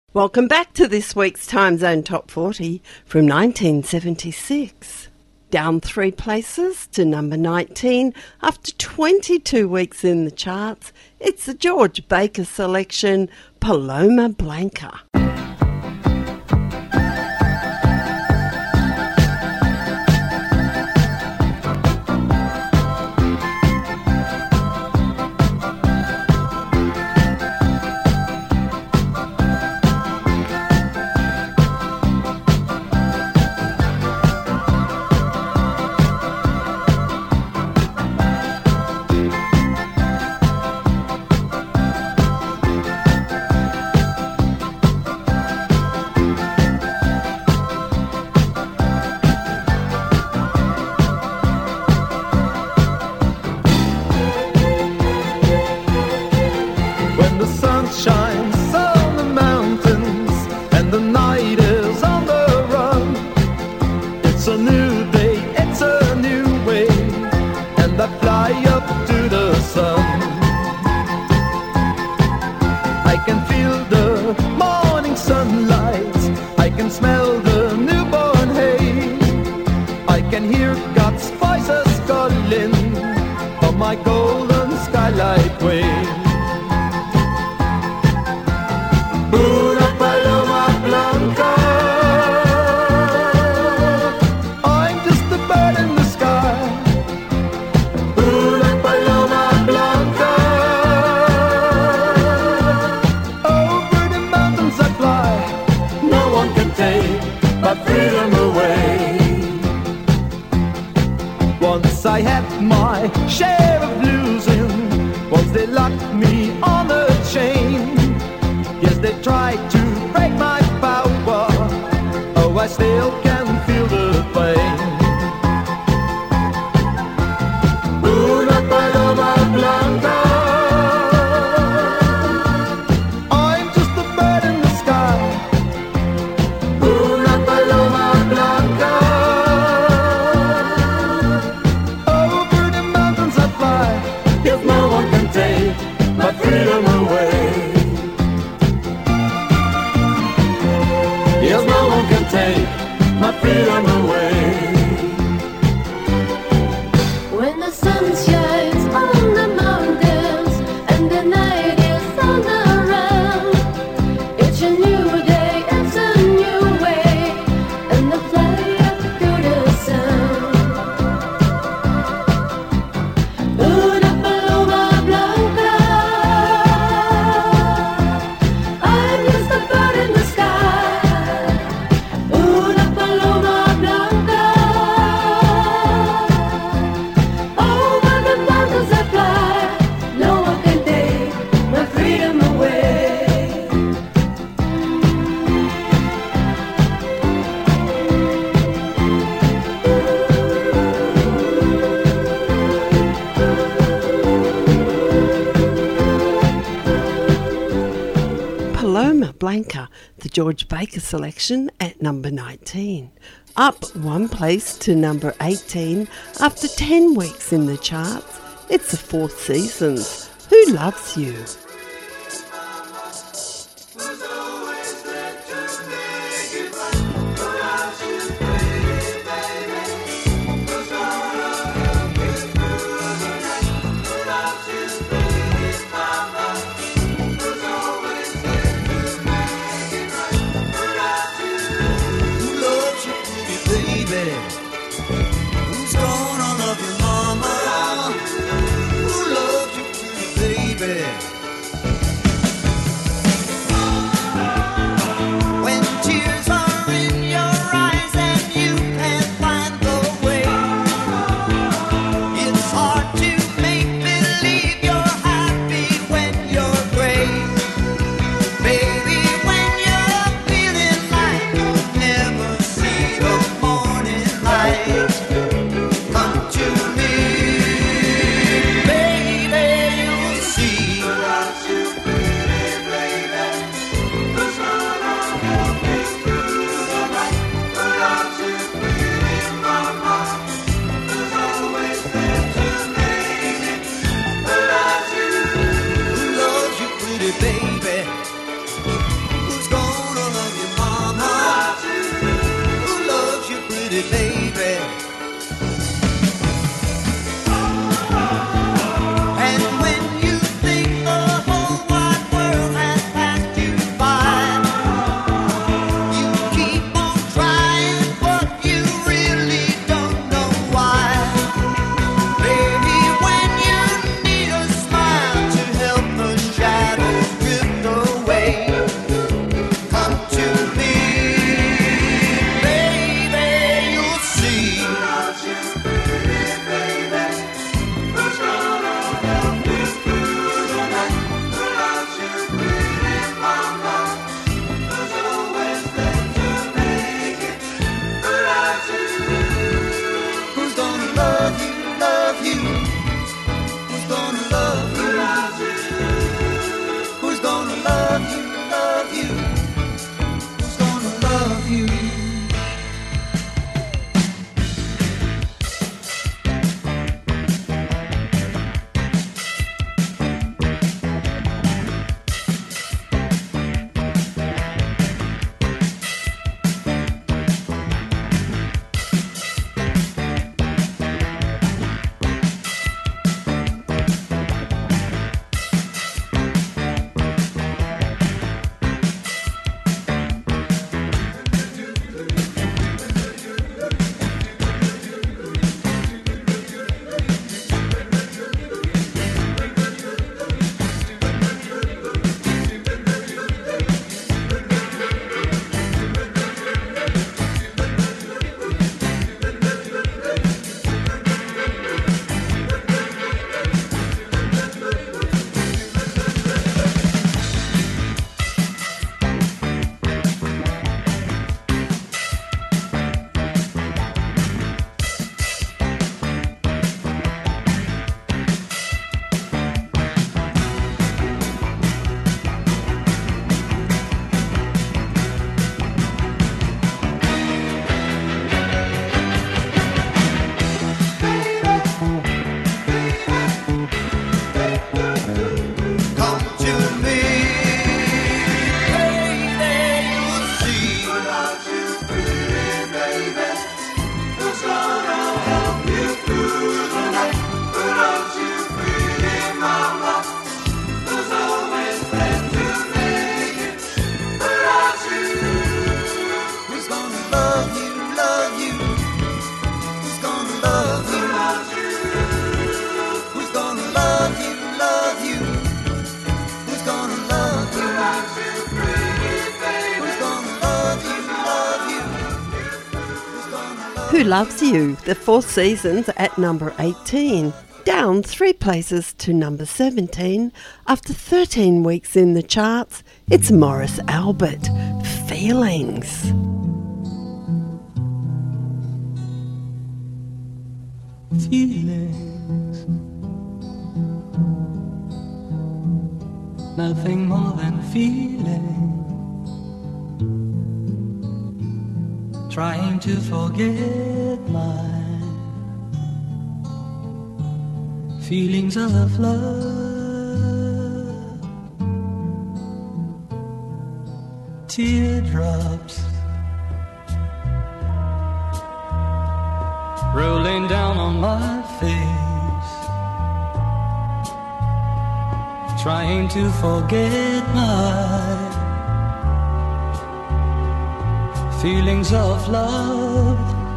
Welcome back to this week's Time Zone Top 40 from 1976. Down 3 places to number 19 after 22 weeks in the charts. It's the George Baker selection, Paloma Blanca. Blanca, the George Baker selection at number 19. Up 1 place to number 18 after 10 weeks in the charts. It's the Four Seasons. Who Loves You? Who Loves You, the Four Seasons at number 18. Down 3 places to number 17. After 13 weeks in the charts, it's Morris Albert, Feelings. Feelings, nothing more than feeling. Trying to forget my feelings of love. Teardrops rolling down on my face, trying to forget my feelings of love.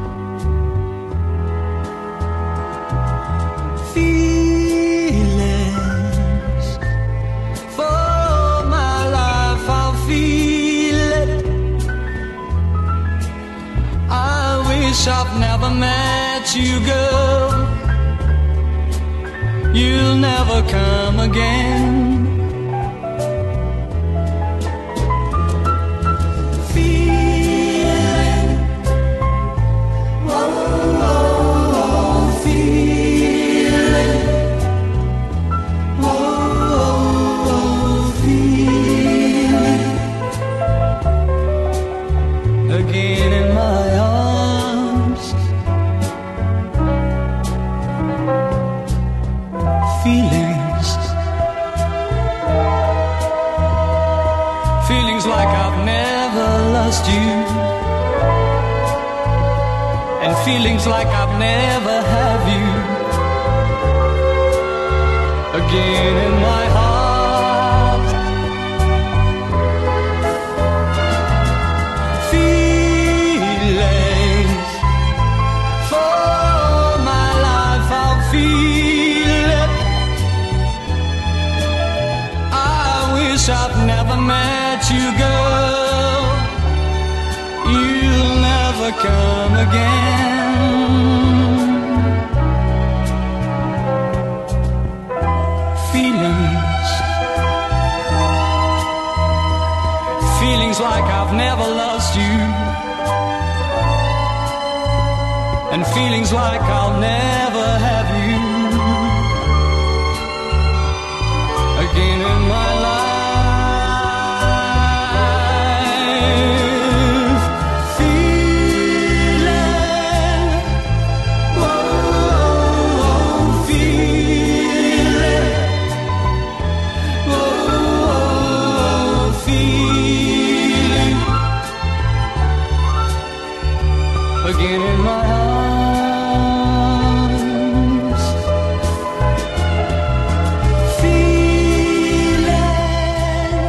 Feelings, for my life I'll feel it. I wish I've never met you, girl. You'll never come again. Again in my arms, feelings, feelings like I've never lost you, and feelings like I've never had you. Again in my heart, I've never met you, girl. You'll never come again. Feelings, feelings like I've never lost you, and feelings like I'll never have you. Again in my life. Again in my arms, feeling,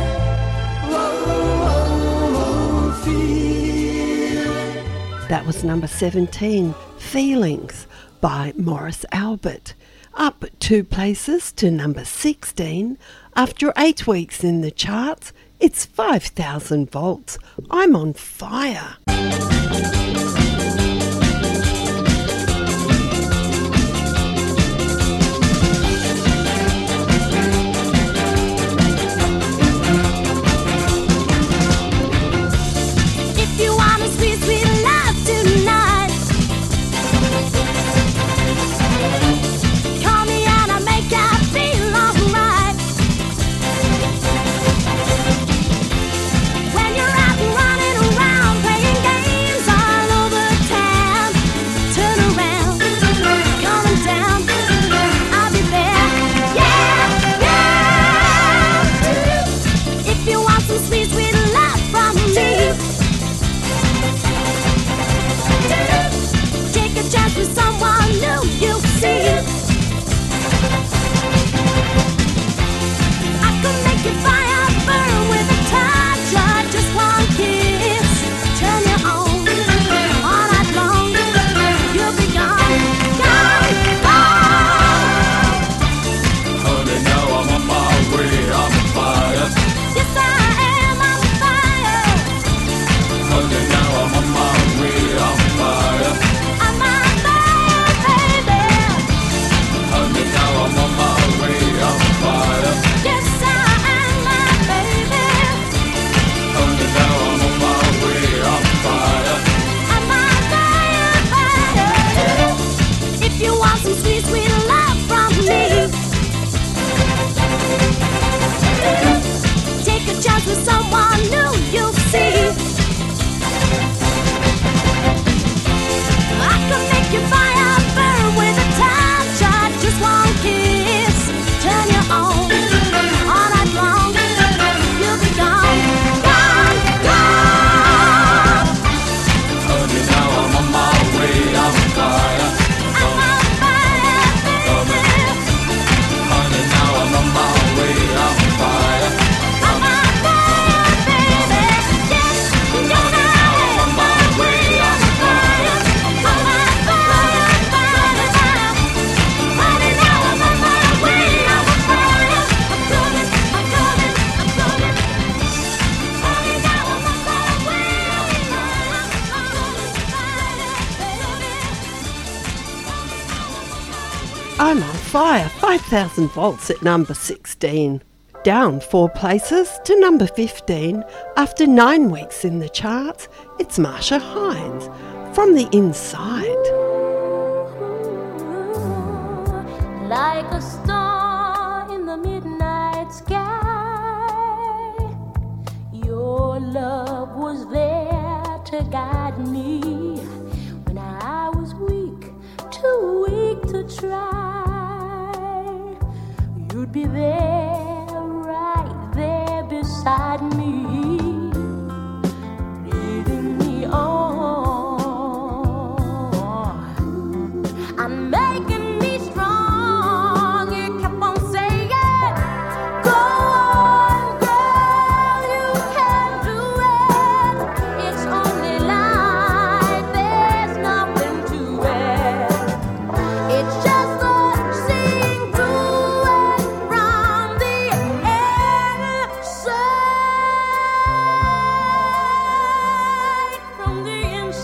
feeling. That was number 17, Feelings by Morris Albert. Up 2 places to number 16. After 8 weeks in the charts, it's 5,000 volts. I'm on fire. When you're out and running around playing games all over I'm on Fire, 5,000 volts at number 16. Down 4 places to number 15. After 9 weeks in the charts, it's Marsha Hines, From the Inside. Like a star in the midnight sky, your love was there to guide me when I was weak, too weak to try. You'd be there, right there beside me, leading me on. I'm making me strong. You kept on saying, go on, girl, you can do it. It's only life, there's nothing to it. It's just a seeing through it from the inside, from the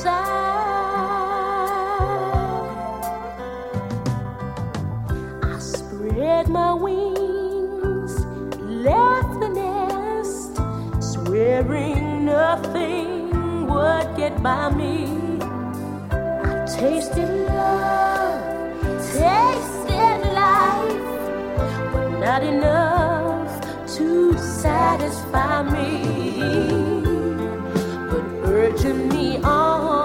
inside. I spread my wings, left the nest, swearing nothing would get by me. I tasted love, tasted life, but not enough to satisfy me, but urging me on.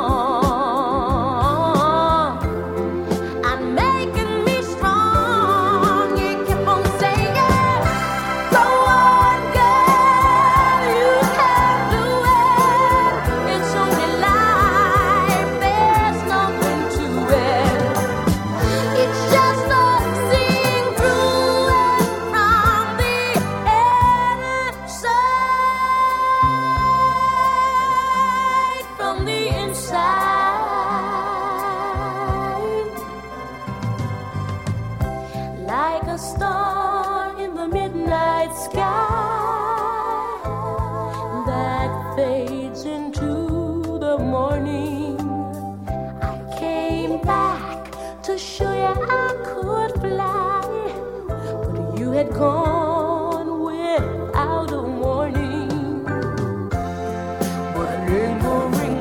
I'm making me strong. You kept on saying, go on, girl, you can do it. It's only life, there's nothing to it. It's just a seeing through it from the inside, from the inside. Like a star in the midnight sky that fades into the morning, I came back to show you I could fly, but you had gone without a warning. But lingering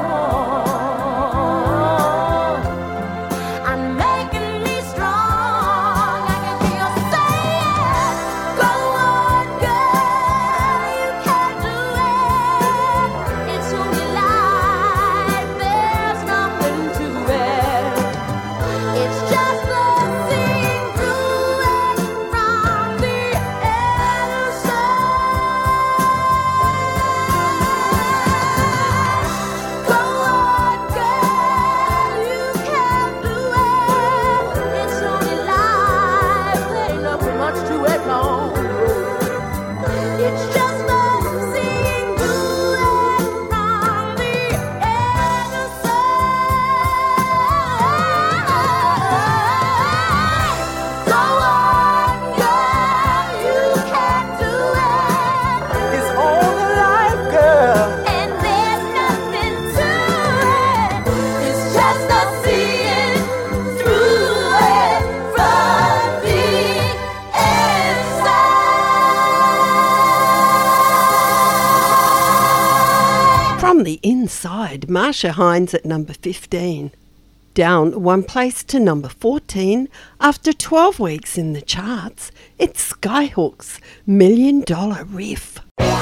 on, I'm making me strong. I can hear you saying, go on, girl, you can do it. It's only life, there's nothing to it. It's just a seeing through it from the inside. Go on, girl, you can do it. It's only life, there ain't nothing much to it, no. It's just a seeing through it from the inside. Go on, girl, you can do it. It's only life, girl. And there's nothing to it. It's just a seeing through it from the inside. From the Inside, Marsha Hines at number 15. Down 1 place to number 14. After 12 weeks in the charts, it's Skyhook's $1 Million Riff.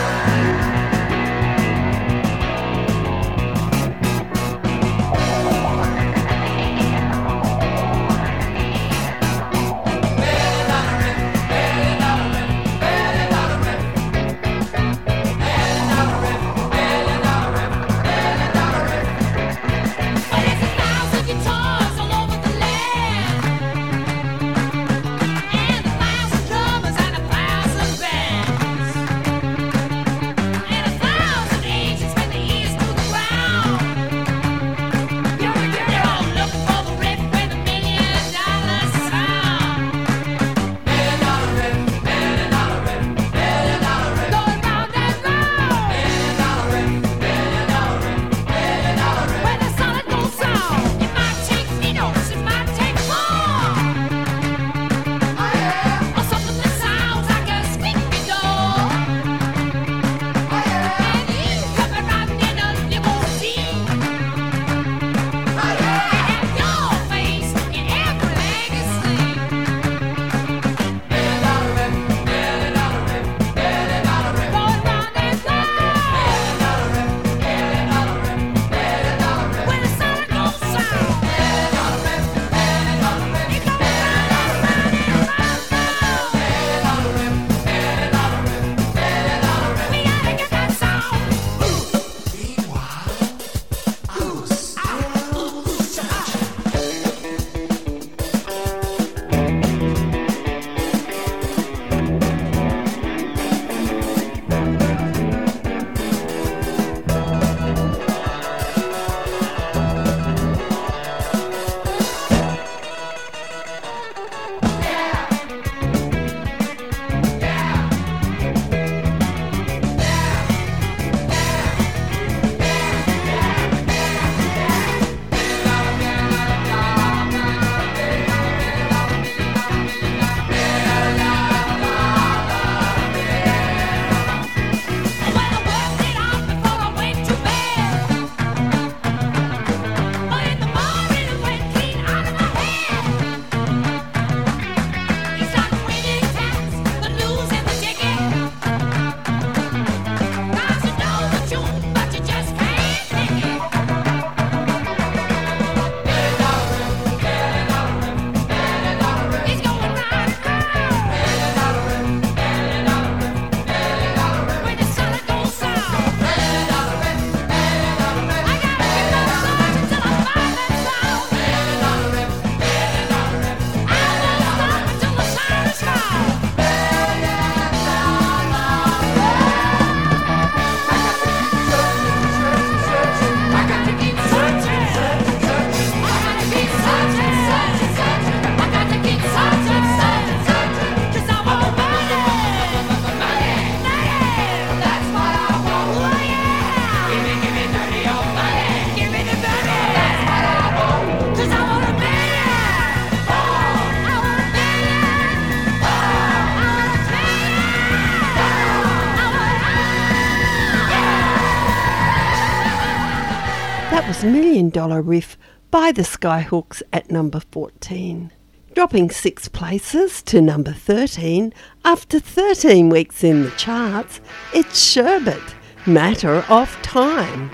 There's 1,000 guitars all over the land, and 1,000 drummers and 1,000 bands. That was $1 Million Riff by the Skyhooks at number 14. Dropping 6 places to number 13 after 13 weeks in the charts, it's Sherbet, Matter of Time.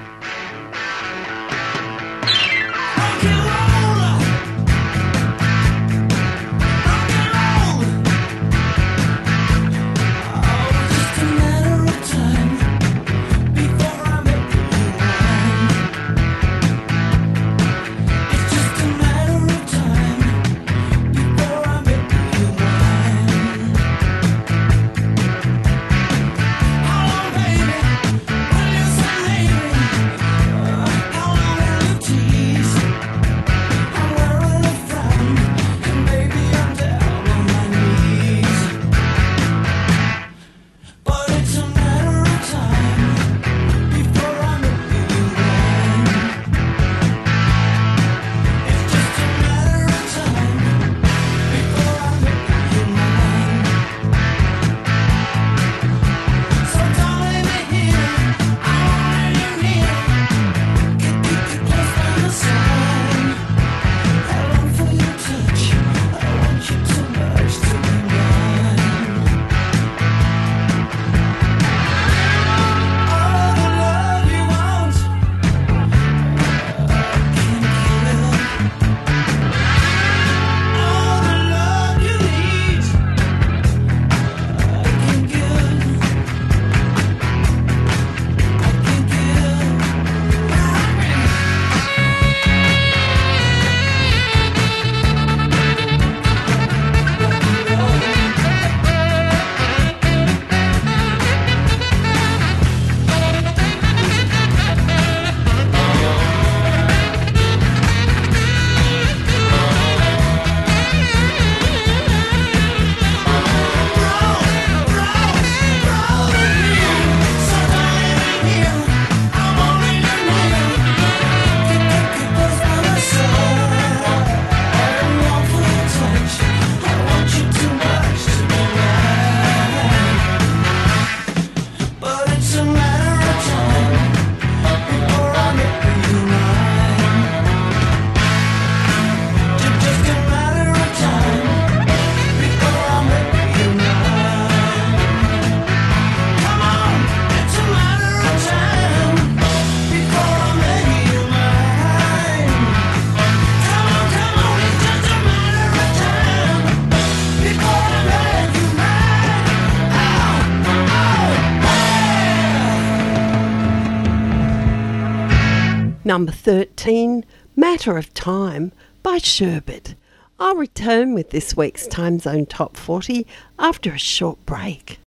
Number 13, Matter of Time by Sherbet. I'll return with this week's Time Zone Top 40 after a short break.